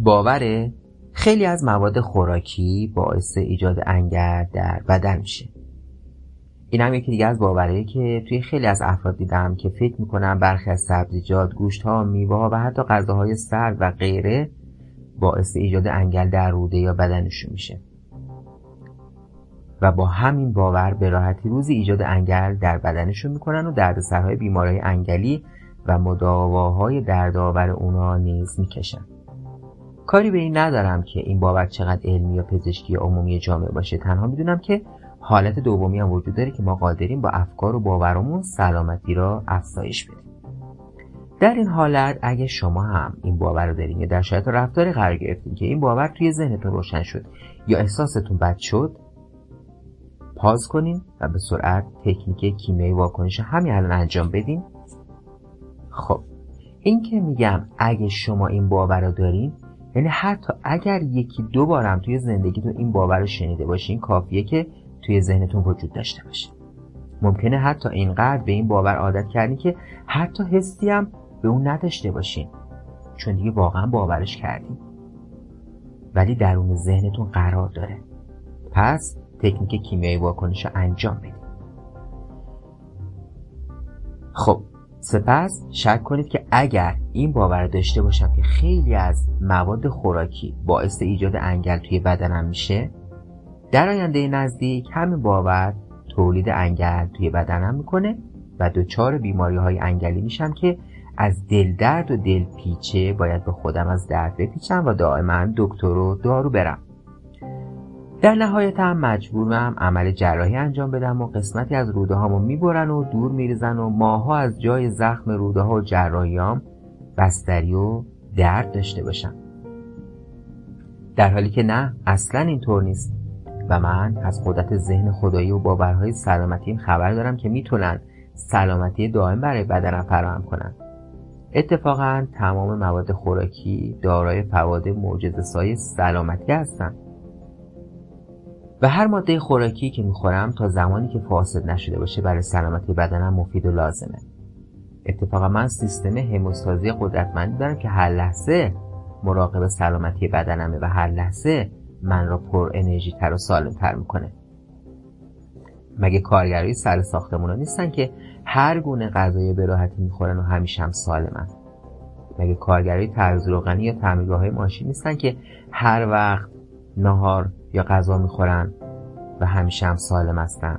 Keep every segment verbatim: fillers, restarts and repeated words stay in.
باوره خیلی از مواد خوراکی باعث ایجاد انگل در بدن میشه. این هم یکی دیگه از باورهایی که توی خیلی از افراد دیدم که فکر میکنن برخی از سبزیجات، گوشت‌ها، میوه‌ها و حتی غذاهای سرد و غیره باعث ایجاد انگل در روده یا بدنشون میشه و با همین باور به راحتی روزی ایجاد انگل در بدنشون میکنن و دردسرهای بیماریهای انگلی و مداواهای دردآور اونا نیز میکشن. کاری به این ندارم که این باور چقدر علمی یا پزشکی یا عمومی جامعه باشه، تنها میدونم که حالت دومی هم وجود داره که ما قادریم با افکار و باورمون سلامتی را افزایش بدیم. در این حالت اگه شما هم این باور رو دارین یا در شرایط رفتاری قرار گرفتین که این باور توی ذهنتون روشن شد یا احساستون بد شد، پاز کنین و به سرعت تکنیک کیمیایی واکنش همین الان انجام بدین. خب این که میگم اگه شما این باور رو دارین، یعنی حتی اگر یکی دو بارم توی زندگیتون این باور رو شنیده باشین، کافیه که توی ذهنتون وجود داشته باشه. ممکنه حتی اینقدر به این باور عادت کردین که حتی حسی هم به اون نداشته باشین، چون دیگه واقعا باورش کردین، ولی درون ذهنتون قرار داره. پس تکنیک کیمیایی واکنش رو انجام بدید. خب سپس شک کنید که اگر این باور داشته باشم که خیلی از مواد خوراکی باعث ایجاد انگل توی بدنم میشه، در آینده نزدیک همین باور تولید انگل توی بدنم میکنه و دچار بیماری‌های انگلی میشم که از دل درد و دل پیچه باید به خودم از درد بپیچم و دائما دکتر و دارو برم. در نهایت هم مجبورم عمل جراحی انجام بدم و قسمتی از روده هامو میبرن و دور میریزن و ماها از جای زخم روده ها و جراحیام بستری و درد داشته باشم. در حالی که نه، اصلا اینطور نیست و من از قدرت ذهن خدایی و باورهای سلامتیم خبر دارم که میتونن سلامتی دائم برای بدنم فراهم کنن. اتفاقا تمام مواد خوراکی دارای فواد معجزه‌سای سلامتی هستن و هر ماده خوراکی که میخورم تا زمانی که فاسد نشده باشه برای سلامتی بدنم مفید و لازمه. اتفاقا من سیستم هموستازی قدرتمندی دارم که هر لحظه مراقب سلامتی بدنمه و هر لحظه من را پر انرژی تر و سالم تر میکنه. مگه کارگرای سر ساختمونا نیستن که هر گونه غذایی به راحتی میخورن و همیشه هم سالمن؟ مگه کارگرای ترز روغنی یا تعمیرگاه‌های ماشین نیستن که هر وقت نهار یا غذا میخورن و همیشه هم سالم هستن؟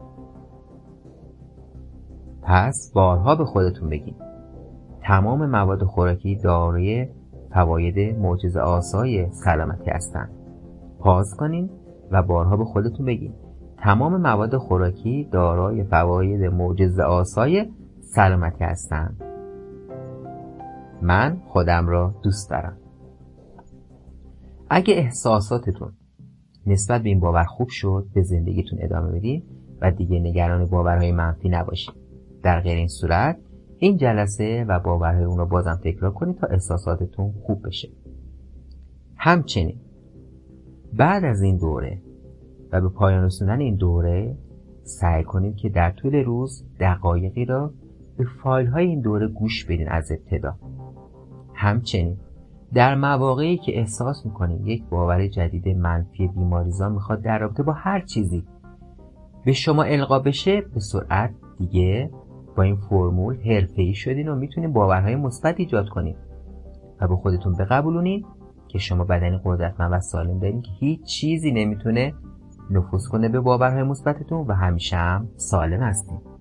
پس بارها به خودتون بگین تمام مواد خوراکی دارای فواید معجزه آسای سلامتی هستن. پاز کنین و بارها به خودتون بگین تمام مواد خوراکی دارای فواید معجزه آسای سلامتی هستن. من خودم را دوست دارم. اگه احساساتتون نسبت به این باور خوب شد، به زندگیتون ادامه بدید و دیگه نگران باورهای منفی نباشید. در غیر این صورت این جلسه و باورهای اون رو بازم تکرار کنید تا احساساتتون خوب بشه. همچنین بعد از این دوره و به پایان رسوندن این دوره سعی کنید که در طول روز دقایقی را به فایل های این دوره گوش بدین از ابتدا. همچنین در مواقعی که احساس میکنید یک باور جدید منفی بیماریزا میخواد در رابطه با هر چیزی به شما القا بشه، به سرعت دیگه با این فرمول حرفه‌ای شدین و میتونید باورهای مثبت ایجاد کنید و به خودتون بقبولونید که شما بدنی قدرتمند و سالم دارین که هیچ چیزی نمیتونه نفوذ کنه به باورهای مثبتتون و همیشه هم سالم هستین.